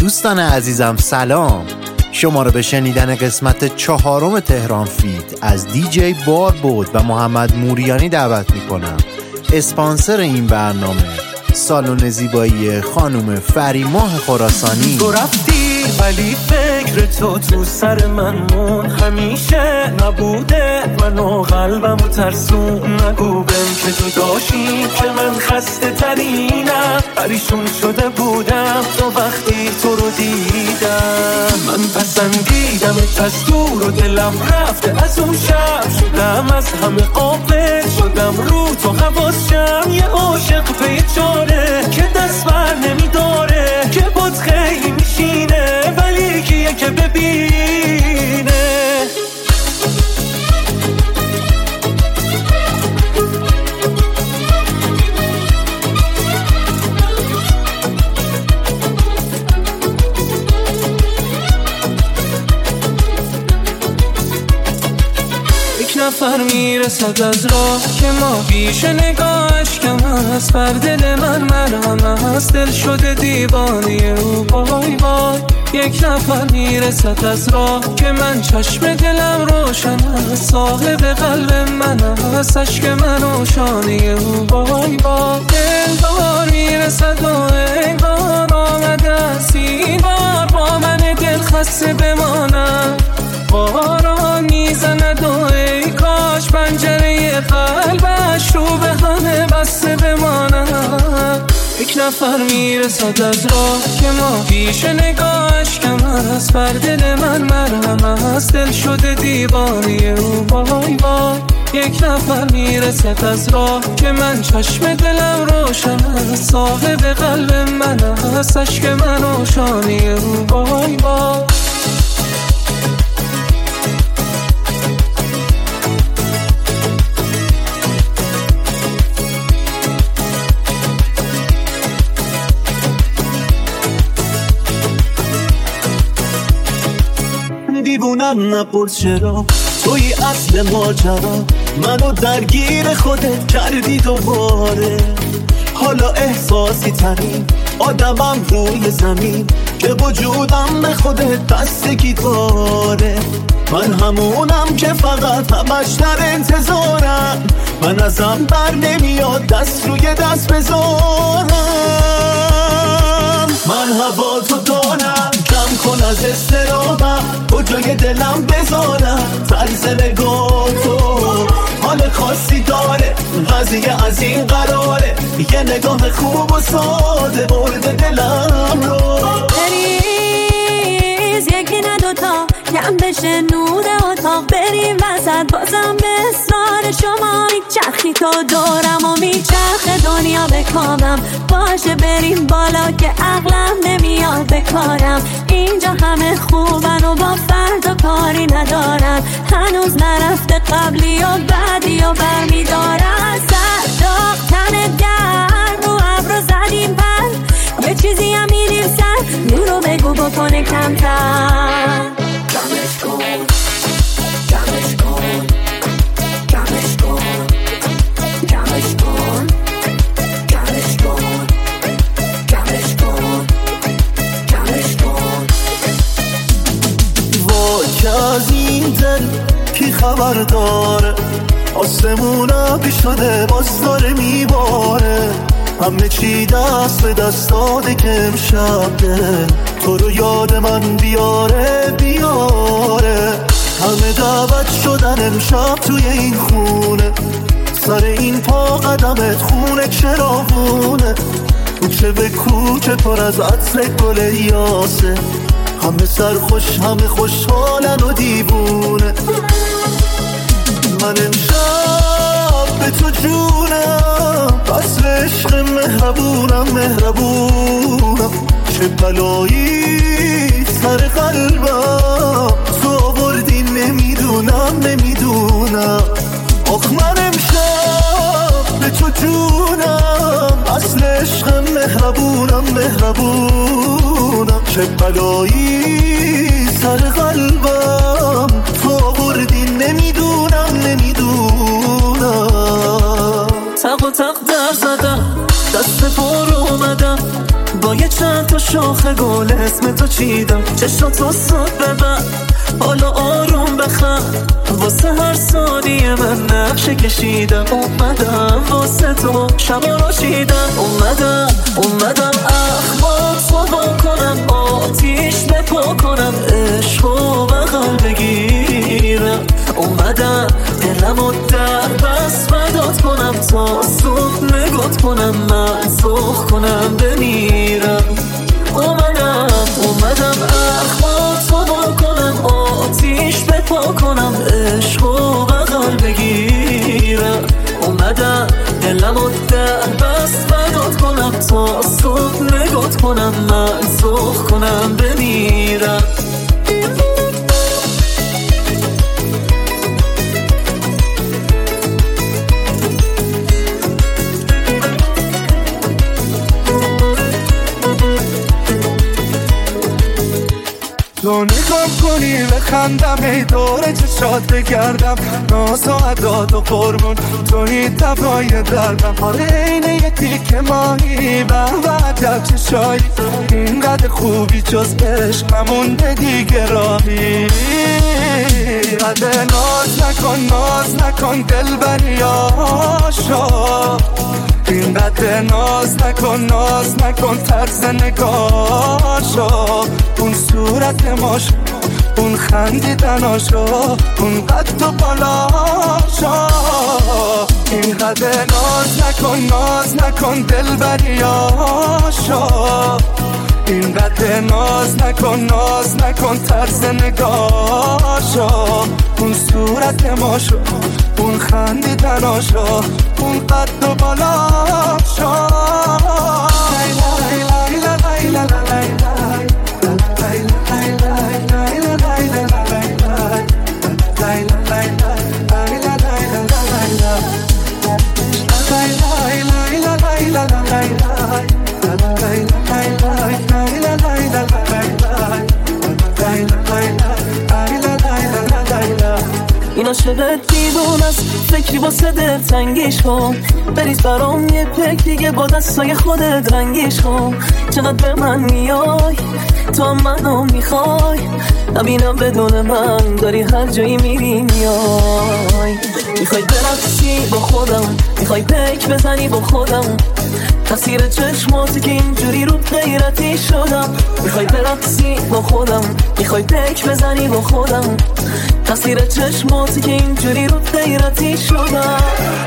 دوستان عزیزم سلام، شما رو به شنیدن قسمت 4 تهران فیت از دیجی باربود و محمد موریانی دعوت میکنم. اسپانسر این برنامه سالن زیبایی خانم فریماه خراسانی. تو رفتی ولی فکر تو سر من مون، همیشه نبوده منو قلبمو ترسون. نگو بهم که تو داشتی که من خسته ترینم، پریشون شده بودم تو وقتی تو رو دیدم. من پسندیدم از دور و دلم رفته از اون شب، شدم از همه قافل، شدم رو تو حواسم. یه عاشق بیچاره که دست بر نمیداره، که بود خیلی میشینه ولی کیه که ببینه. یک نفر میرسد از راه که ما پیش نگاهش کم هست، بر دل من مرهم هست، دل شده دیوانه او وای وای. یک نفر میرسد از راه که من چشم دلم روشن هست، صاحب قلب من هست، عشق من و شانه او وای وای. دلدار میرسد و انگار آمده است این بار با من دل خسته بمانم. باران میزند و ای کاش پنجره قلبش رو به همه بسته بمانم. یک نفر میرسد از راه که ما پیش نگاهش کم هست، بر دل من مرهم هست، دل شده دیوانه او وای وای. یک نفر میرسد از راه که من چشم دلم روشن هست، صاحب قلب من هست، عشق من و شانه او وای وای. دیوونم نپرس چرا، توی اصل ماجرا منو درگیر خودت کردی دوباره. حالا احساسی ترین آدمم روی زمین، که وجودم به خودت بستگی داره. من همونم که فقط همش در انتظارم، من ازم بر نمیاد دست روی دست بذارم. من هوا تو دارم، کم کن از استرابم، کجای دلم بذارم. طرز نگاه تو حال خاصی داره، قضیه از این قراره، یه نگاه خوب و ساده برده دلم رو. بریز یکی نه دوتا، کم بشه نور اتاق، بریم وسط بازم به اصرار شما میچرخی تو دورم و میچرخه دنیا به کامم. باشه بریم بالا که عقلم نمیاد به کارم، اینجا همه خوبن و با فردا کاری ندارن، هنوز نرفته قبلی و بعدی و برمیدارن. صداق تنت گرم رو ابرو زدیم پر، یه چیزی هم میدیم سر، نورو بگو بکنه کمتر. کمش کن کمش کن کمش کن کمش کن کمش کن کمش کن کمش کن. وای که از این دل کی خبر داره، آسمون پیش شده باز داره میباره. همه چی دست به دست داده که امشب دل تو رو یاد من بیاره بیاره. همه دعوت شدن امشب توی این خونه، سر این پا قدمت خونه چراغونه. کوچه به کوچه پر از عطر گل یاسه، همه سرخوش همه خوشحالن و دیوونه. من امشب به تو جونم، اصل عشق مهربونم مهربونم. چه بلایی سر قلبم تو آوردی نمیدونم نمیدونم. آخ من امشب به تو جونم، اصل عشق مهربونم مهربونم. چه بلایی سر قلبم تو آوردی نمیدونم نمیدونم. تق و تق در زدم، دست پر اومدم با یه چند تا شاخ گل اسم تو چیدم، چشاتو ساد ببر حالا آروم بخند، واسه هر ثانیه من نقشه کشیدم. اومدم واسه تو شبا رو چیدم، اومدم اخبار تو با کنم، آتیش بپا کنم، عشقو بغل بگیرم. اومدم دلمو در بس فدات کنم، تا صبح نگات کنم، من سخ کنم بمیرم. اومدم اخبار تو با کنم، آتیش بپا کنم، عشقو بغل بگیرم. اومدم دلمو در بس فدات کنم، تا صبح نگات کنم، من سخ کنم بمیرم. تو نگام کنی بخندم، ای دوره چشات بگردم، ناز و عداد و قربون توی دوای دردم. حاله اینه یه تیکه ماهی به عجب چشایی، اینقدر خوبی جز عشق نمونده دیگه راهی. قدر ناز نکن دل بری آشا، اینقدر ناز نکن طرز نگاشا، اون صورت ماشا، اون خندیدناشا، اون قد و بالاشا. اینقدر ناز نکن دل بری آشا، اینقدر ناز نکن طرز نگاشا، اون صورت ماشا، اون خندیدناشا، اون قد و بالاشا. این عاشقت دیوون است، فکری واسه دل تنگیش کن، بریز برام یه پک دیگه با دستای خودت رنگیش کن. چقدر به من میای تو هم منو میخوای، نبینم بدون من داری هر جایی میری میای. میخوای برقصی با خودم، میخوای پک بزنی با خودم، تاثیر چشماتی که اینجوری رو غیرتی شدم. میخوای برقصی با خودم، میخوای پک بزنی با خودم، تاثیر چشماتی که اینجوری رو غیرتی شدم.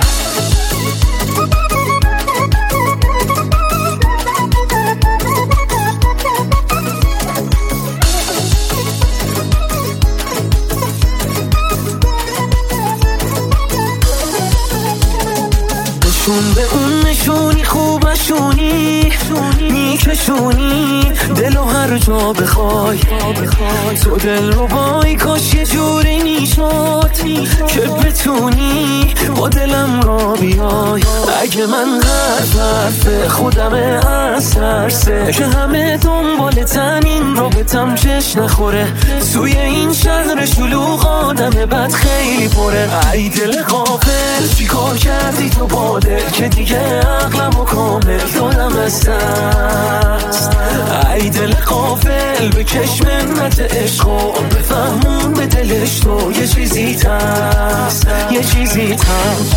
نشون به اون نشونی خوبشونی میکشونی دلو هر جا بخوای، تو دل رو بای کاش یه جوری میشد که بتونی با دلم را بیای. اگه من حرف خودم از ترسه که همه دنبال تنین رابطم جش نخوره، توی این شهر شلوغ آدم بد خیلی پره. ای دل غافل چی کار کردی تو با دل که دیگه عقلمو کامل دادم از دست. ای دل غافل بکش منت عشقو، بفهمون به دلش تو یه چیزی تست، یه چیزی تست.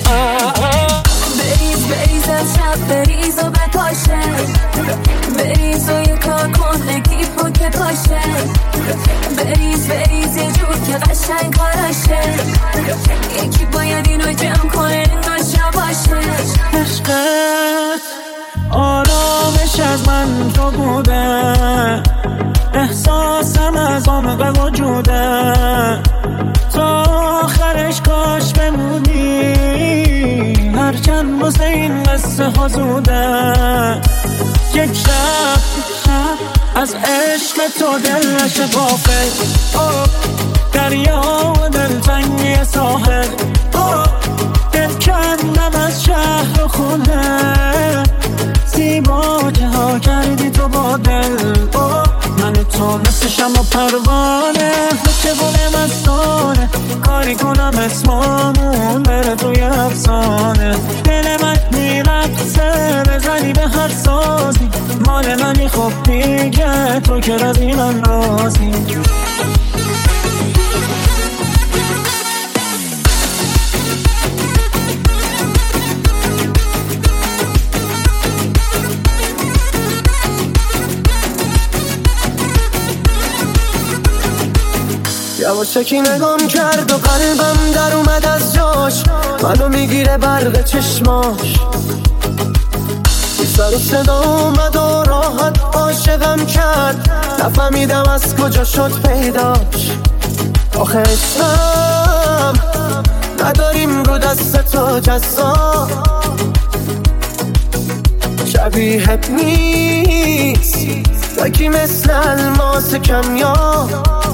بریز از شب بریز و بپاشه، بریز و یه کار کن نگیفو که پاشه، بریز یه جور که قشنگ کاراشه، یکی باید اینو جمع کنه ناشا باشه. عشقت آرامش از من تو بوده، احساسم از عمق وجوده، تا آخرش کاش بمونی، هرچند واسه این قصه ها زوده. یک شب از عشق تو دل نشه غافل، دریا و دلتنگی ساحل، دل کندم از شهر و خونه، زیبا جها کردی تو با دل. من تو مثل شمع پروانه، مثل گل مستانه، کاری کنم اسممون بره توی افسانه. دل من میرقصه بزنی به هر سازی، مال منی خب دیگه تو که رازی من رازی. یواشکی نگام کرد و قلبم در اومد از جاش، منو میگیره برق چشماش، سر و صدا اومد و راحت عاشقم کرد، نفهمیدم از کجا شد پیداش. آخه عشقم نداریم رو دست تو جزا، شبیهت نیست یکی مثل الماس کمیا.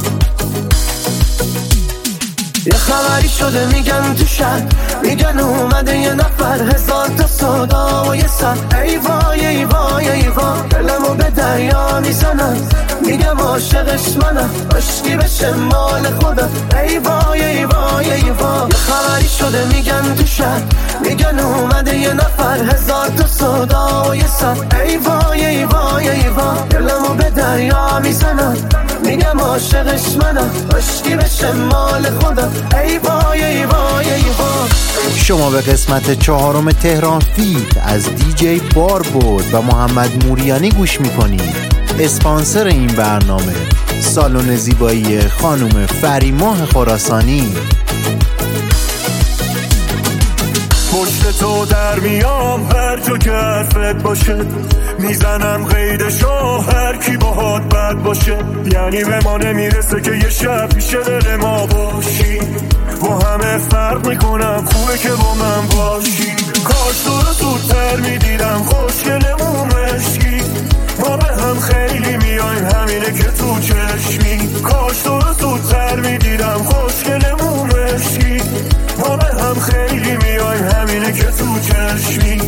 یه خبری شده میگن تو شهر، میگن اومده یه نفر، هزار تا صدا و یه سر. ای وای ای وای ای وای، دلمو به دریا میزنم، میگم عاشقش منم، عشقی بشه مال خودم. ای وای ای وای ای وای، یه خبری شده میگن تو شهر، میگن اومده یه نفر، هزار تا صدا و یه سر. ای وای ای وای ای وای، دلمو به دریا میزنم، میگم عاشقش منم، عشقی بشه مال خودم. ای وای ای وای ای وای. شما به قسمت 4 تهران فیت از دیجی باربود و محمد موریانی گوش میکنید. اسپانسر این برنامه سالن زیبایی خانم فریماه خراسانی. پشت تو در میام هر جا که حرفت باشه، میزنم قیدشو هر کی باهات بد باشه. یعنی به ما نمیرسه که یه شب پیش دل ما باشی، با همه فرق میکنم، خوبه که با من باشی. کاش تو رو زودتر میدیدم، خوشگلمون عشقی، ما به هم خیلی میایم، همینه که تو چشمی. کاش تو رو زودتر میدیدم، خوشگلمون عشقی، ما به هم خیلی میایم، همینه که تو چشمی.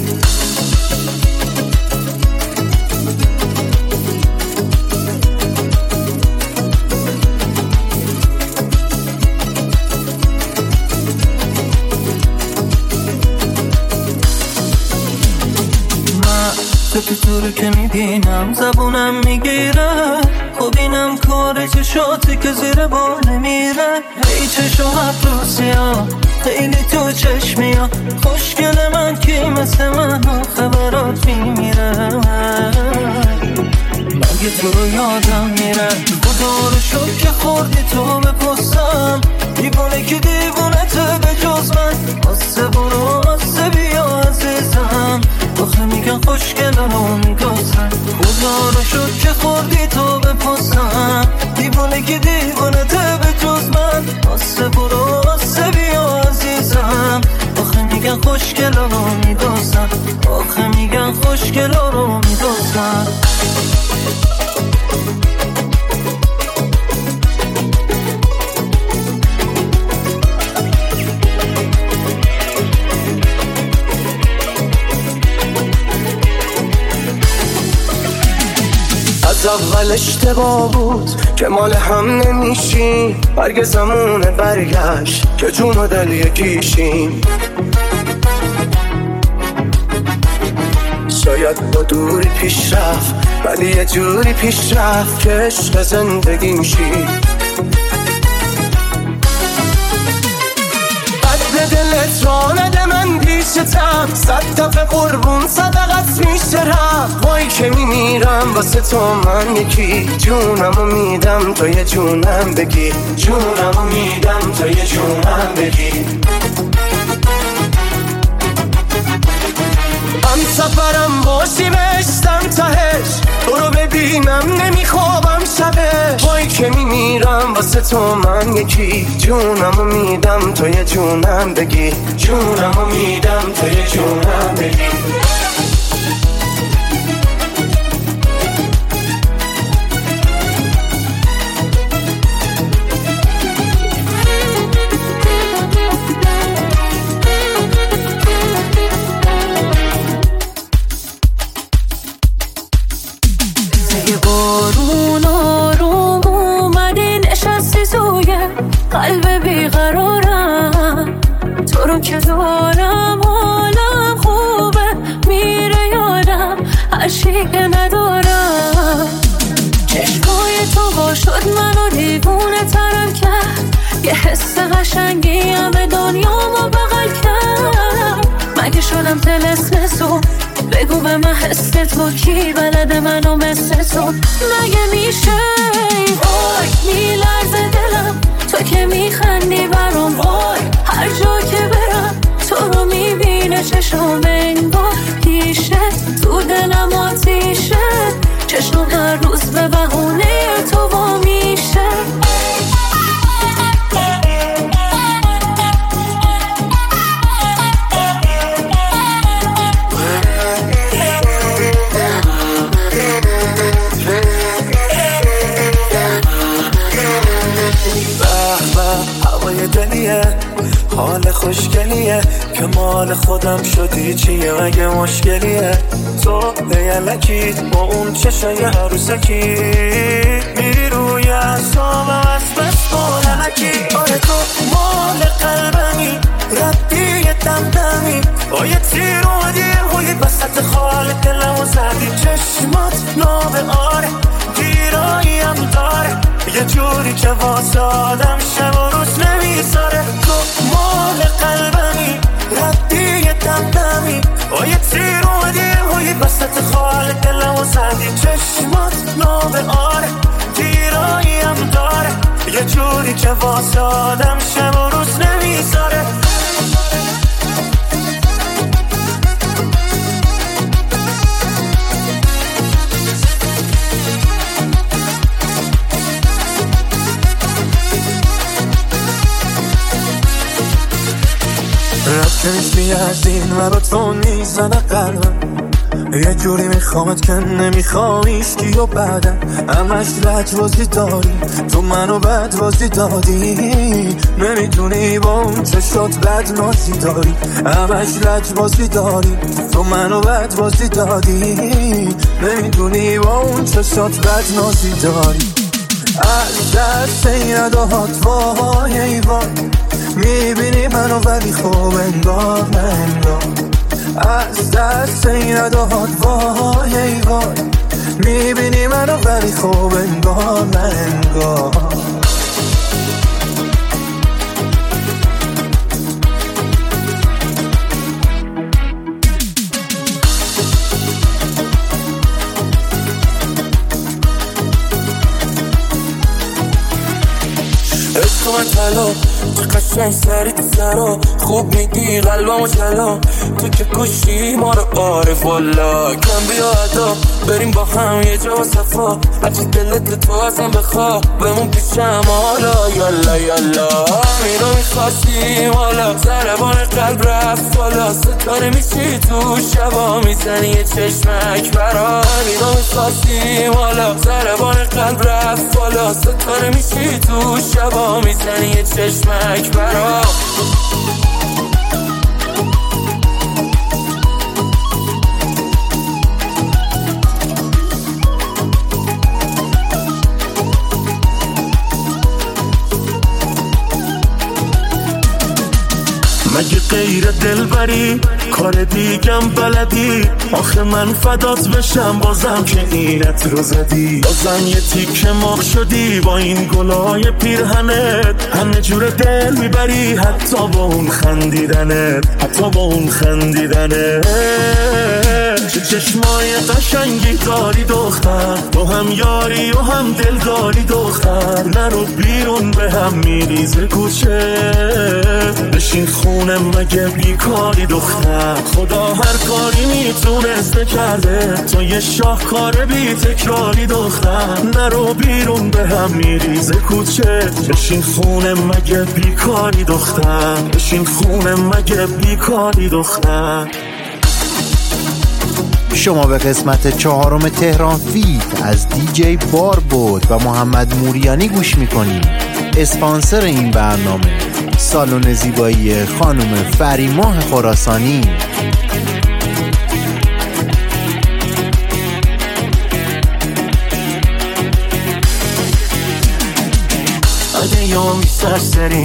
تو رو که میبینم زبونم میگیره، خب اینم کار چشاتی که زیر بال میره. ای چشو افروسیا خیلی تو چشمیا، خوشگل من کی مثل من خبرات میمیره. مگه تو رو یادم میره، خدا رو شد که خوردی تو بپستم، دیوونه که دیوونه تو به جز من. آسه برو آسه بیا عزیزم، آخه میگن خوشگل رو میگستن. خدا رو شد که خوردی تو بپستم، دیوونه که دیوونه تو به جز من. آسه برو آسه بیا عزیزم، آخه میگن خوشگل رو میگستن، آخه میگن خوشگل رو میگستن. از اول اشتباه بود که مال هم نمیشیم، برگ زمونه برگشت که جون و دل یکیشیم. شاید با دوری پیش رفت، ولی یه جوری پیش رفت که عشق زندگی میشی. قد دلت را نده من پیشتم، 100 دفعه قربون صدقت میشه رفت. وای که میمیرم واسه تو من یکی، جونمو میدم تو یه جونم بگی، جونمو میدم تو یه جونم بگی. هم سفرم باشی بشتم تهش، تو رو ببینم نمیخوابم شبش. وای که میمیرم واسه تو من یکی، جونمو میدم تو یه جونم بگی، جونمو میدم تو یه جونم بگی. بارون آروم اومدی نشستی توی قلب بیقرارم، تو رو که دارم حالم خوبه، میره یادم هرچی که ندارم. میکنم طلسم تو. بگو به من حس تو کی بلده منو مثل تو. مگه میشه وای میلرزه دلم تو که میخندی برام. وای هر جا که برم تو رو میبینه چشم انگار پیشه. تو دلم آتیشه چشم هر روز به بهونه تو با میشه. هوای دلیه حال خوشگلیه که مال خودم شدی چیه مگه مشکلیه. تو یلکی با اون چشای عروسکی میری روی اعصابم از بس بالنکی. آره تو مال قلبمی ردی دمدمی با یه تیر اومدی روی وسط خال دلمو زدی. چشمات ناب آره گیراییم داره یه جوری که واسه آدم شب و روز نمیذاره. تو مال قلبمی ردی دمدمی با یه تیر اومدی روی وسط خال دلمو زدی. چشمات ناب آره گیراییم داره یه جوری که واسه آدم شب و روز نمیذاره. رب که نیستی از این و با تو نیزنه قلبم. یه جوری میخوامت که نمیخوامیش کی و بعدم همش لجبازی داری تو منو بدبازی دادی. نمیدونی با اون چشات بد نازی داری همش لجبازی داری تو منو بدبازی دادی. نمیدونی با اون چشات بد نازی داری. از دست این اداهات وای ای وای میبینی منو ولی خوب انگار ننگار. از دست این اداهات وای ای وای میبینی منو ولی خوب انگار ننگار. عشق من طلا تو قشنگ سری تو سرا خوب میگی قلبمو جلا. تو که کشی ما رو عارف والا کم بیا ادا بریم با هم یه جا صفا. هرچی دلت تو ازم بخوا بمون پیشم حالا یالا یالا. میرو میخواستیم حالا ضربان قلب رفت بالا. ستاره میشی تو شبا میزنی یه چشمک برا. میرو میخواستیم حالا ضربان قلب رفت بالا. ستاره میشی تو شبا میزنی یه چشمک برا. مگه غیر دلبری کار دیگم بلدی؟ آخه من فدات بشم بازم که اینت رو زدی. بازم یه تیکه ماغ شدی با این گلای پیرهنت. همه جور دل میبری حتی با اون خندیدنت حتی با اون خندیدنت. چه چشمای قشنگی داری دختر تو هم یاری و هم دلداری دختر. نرو بیرون به هم میریزه کوچه بشین خونه مگه بیکاری دختر. خدا هر کاری میتونسته کرده تو یه شاهکار بی تکراری دختر. نرو بیرون به هم میریزه کوچه بشین خونه مگه بیکاری دختر. بشین خونه مگه بیکاری دختر. شما به قسمت 4 تهران فیت از دیجی باربود و محمد موریانی گوش میکنید. اسپانسر این برنامه سالن زیبایی خانم فریماه خراسانی. اگه یامی سرسری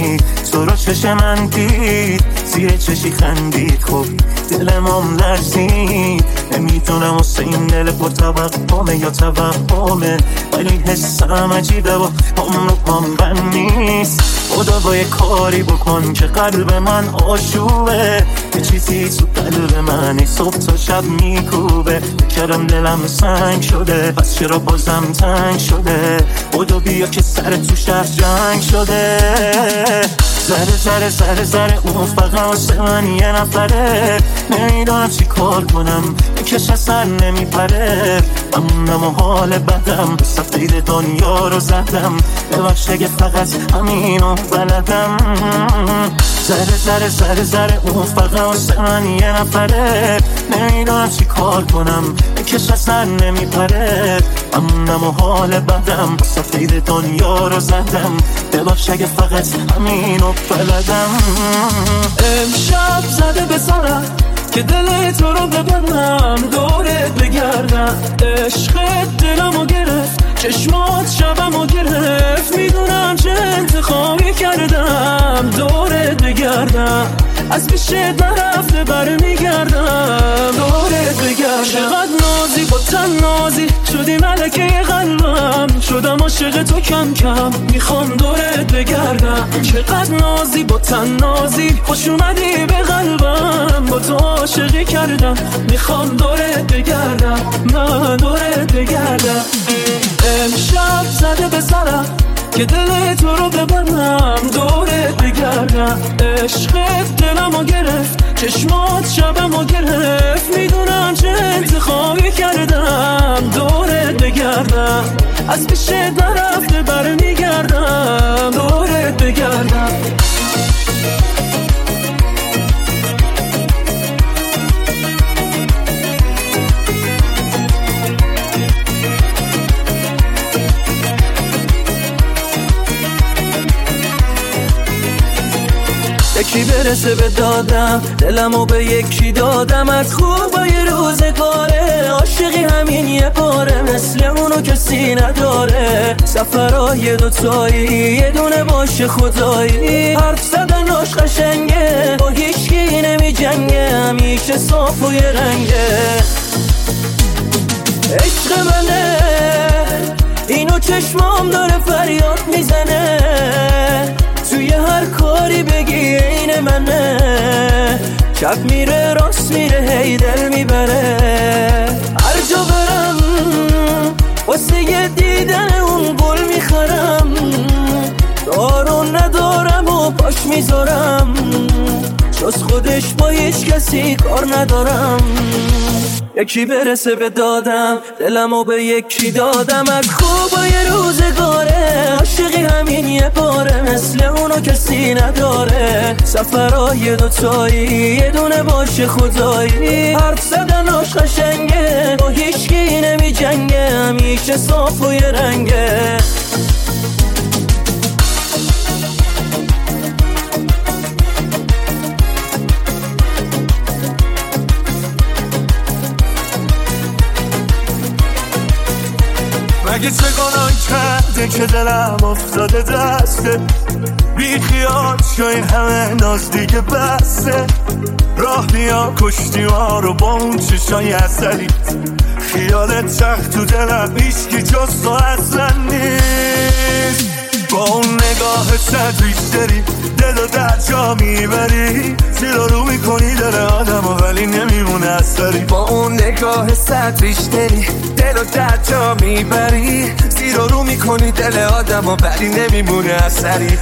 تو رو چشم من دید، زیر چشی خندید، خب دلم لرزید. نمیتونم واسه این دل پر توقعه یا توهمه، ولی حسم عجیبه و پام رو پام بند نیست. خدا با یه کاری بکن که قلب من آشوبه، یه چیزی تو قلب من صبح تا شب میکوبه. کردم دلم سنگ شده، پس چرا بازم تنگ شده؟ خدا بیا که سر تو شهر جنگ شده. زره زره زره زره اون فقط واسه من یه نفره، نمیدونم چی کار کنم کش اصلا نمیپره. من و حال بدم سفید دنیا رو زدم، ببخش اگه فقط همینو بلدم. زره زره زره زره اون فقط واسه من یه نفره، نمیدونم چی کار کنم کش اصلا نمیپره. من و حال بدم سفید دنیا رو زدم، ببخش اگه فقط همینو بلدم. امشب زده به سرم که دل تو رو ببرم، دورت بگردم. عشقت دلمو گرفت، چشمات شبمو گرفت. میدونم چه انتخابی کردم، دورت بگردم. از پیشت نرفته برمیگردم، دورت بگردم. چقدر نازی با تن نازی شدی ملکه قلبم، شدم عاشق تو کم کم، میخوام دورت بگردم. چقدر نازی با تن نازی خوش اومدی به قلبم، با تو عاشقی کردم، میخوام دورت بگردم، من دورت بگردم. امشب زده به سرم که دل تو رو ببرم، دورت بگردم. عشقت دلمو گرفت، چشمات شبمو گرفت. میدونم چه انتخابی کردم، دورت بگردم. از پیشت نرفته برمیگردم، دورت بگردم. یکی برسه به دادم، دلمو به یکی دادم. از خوبای روزگاره عاشقی همین یه باره، مثل اونو کسی نداره. سفرهای دوتایی یه دونه باشه خدایی، حرف زدن عشق قشنگه، با هیچکی نمی جنگه، همیشه صاف و یه رنگه. عشق منه اینو چشمام داره فریاد میزنه، توی هر کاری بگی این منه. چپ میره راست میره هی دل میبره، هر جا برم واسه یه دیدن اون گل میخرم. دارو ندارم و پاش میذارم، جز خودش با هیچ کسی کار ندارم. یکی برسه به دادم، دلمو به یکی دادم. از خوبای روزگاره عاشقی همین یه باره، مثل اونو کسی نداره. سفرهای دوتایی یه دونه باشه خدایی، حرف زدن عشق قشنگه، با هیچکی نمی جنگه، همیشه صاف و یه رنگه. مگه چه گناه کرده که دلم افتاده دسته، بی خیال شو این همه ناز دیگه بسته. راه بیا کشتی ما رو با اون چشای عسلی، خیالت چخت تو دلم هیچکی جز تو اصلا نیست. با اون نگاه صد بیشتری دل و در جا میبری، زیر رو میکنی دل آدم و ولی نمیمونه اثری. با اون نگاه صد بیشتری دل و در جا میبری، زیر رو میکنی دل آدم و ولی نمیمونه اثری.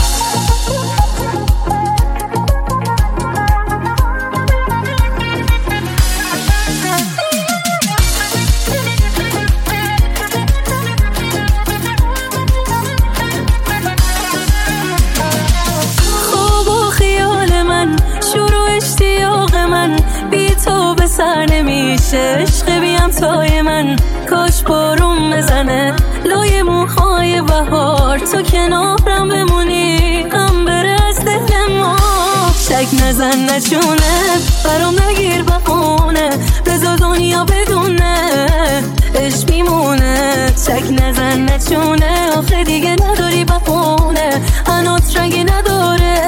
سر نمیشه عشق بیم تای من، کاش بارون بزنه لای موهای بهار، تو کنارم بمونی غم بره از دل ما. شک نزن نچونه برام نگیر بخونه، بذار دنیا بدونه عشق میمونه. شک نزن نچونه آخه دیگه نداری بخونه، هنوز رنگی نداره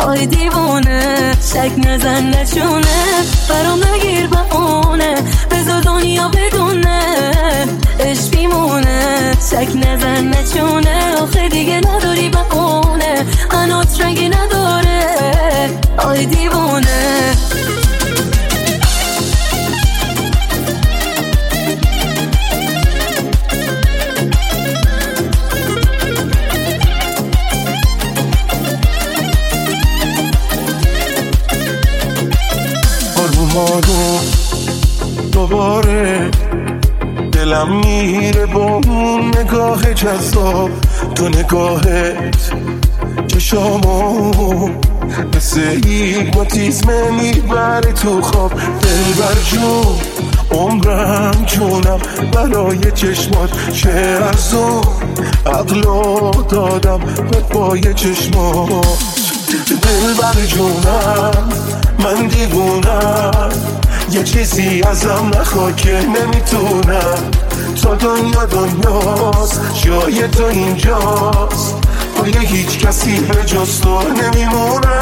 آی دیوونه شک نزن نشونه برام نگیر بهونه بذار دنیا بدونه عشق بیمونه شک نزن نشونه آخه دیگه نداری بهونه هنوز رنگی نداره آی دیوونه آروم دوباره دلم میره با اون نگاه جذاب تو نگاهت چشامو مثل هیپنوتیزم میبره تو خواب دلبر جون عمرم جونم برای چشمات چه ارزون عقلو دادم به پای چشمات دلبر جونم من دیوونم یه چیزی ازم نخوا که نمیتونم تا دنیاست جای تو اینجاست با یه هیچ کسی به جز تو نمیمونم